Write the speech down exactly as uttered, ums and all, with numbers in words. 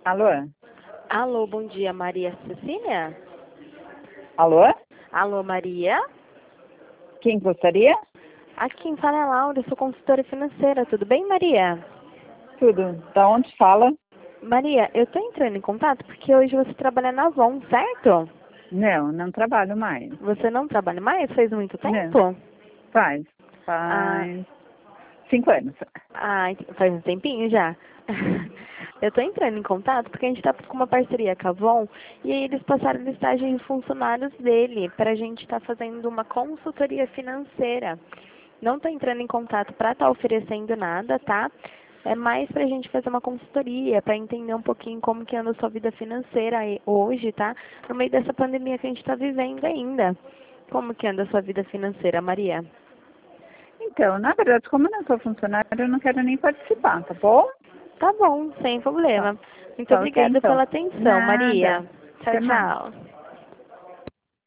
Alô? Alô, bom dia, Maria Cecília? Alô? Alô, Maria? Quem gostaria? Aqui quem fala é a Laura, eu sou consultora financeira, tudo bem, Maria? Tudo. Da onde fala? Maria, eu tô entrando em contato porque hoje você trabalha na Avon, certo? Não, não trabalho mais. Você não trabalha mais? Faz muito Não. tempo? Faz. Ah, Faz cinco anos. ah, faz um tempinho já. Eu tô entrando em contato porque a gente tá com uma parceria com a Avon e aí eles passaram listagem de funcionários dele pra gente estar fazendo uma consultoria financeira. Não tô entrando em contato pra estar oferecendo nada, tá? É mais pra gente fazer uma consultoria, pra entender um pouquinho como que anda a sua vida financeira aí hoje, tá? No meio dessa pandemia que a gente tá vivendo ainda. Como que anda a sua vida financeira, Maria? Então, na verdade, como eu não sou funcionária, eu não quero nem participar, tá bom? Tá bom, sem Tá. problema. Muito Tá ok, obrigada então. pela atenção, Nada. Maria. Tchau, Até mais. tchau.